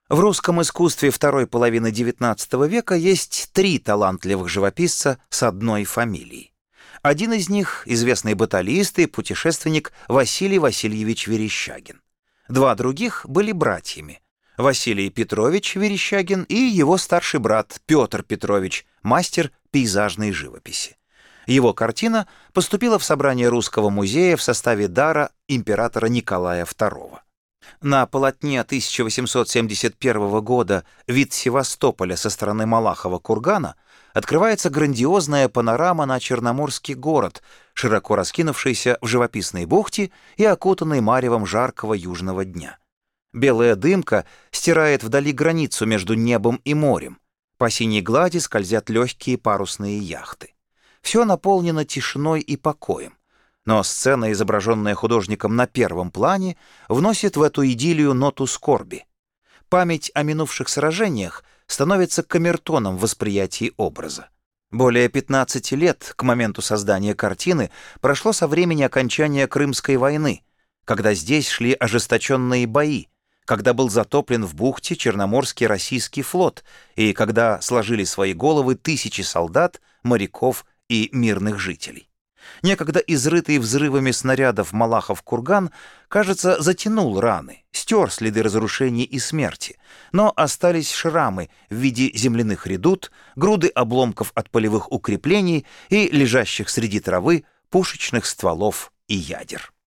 В русском искусстве второй половины XIX века есть три талантливых живописца с одной фамилией. Один из них — известный баталист и путешественник Василий Васильевич Верещагин. Два других были братьями — Василий Петрович Верещагин и его старший брат Петр Петрович, мастер пейзажной живописи. Его картина поступила в собрание Русского музея в составе дара императора Николая II. На полотне 1871 года «Вид Севастополя со стороны Малахова кургана» открывается грандиозная панорама на Черноморский город, широко раскинувшийся в живописной бухте и окутанный маревом жаркого южного дня. Белая дымка стирает вдали границу между небом и морем. По синей глади скользят легкие парусные яхты. Все наполнено тишиной и покоем. Но сцена, изображенная художником на первом плане, вносит в эту идиллию ноту скорби. Память о минувших сражениях становится камертоном в восприятии образа. Более 15 лет к моменту создания картины прошло со времени окончания Крымской войны, когда здесь шли ожесточенные бои, когда был затоплен в бухте Черноморский российский флот и когда сложили свои головы тысячи солдат, моряков и мирных жителей. Некогда изрытый взрывами снарядов Малахов курган, кажется, затянул раны, стер следы разрушений и смерти, но остались шрамы в виде земляных редут, груды обломков от полевых укреплений и лежащих среди травы пушечных стволов и ядер.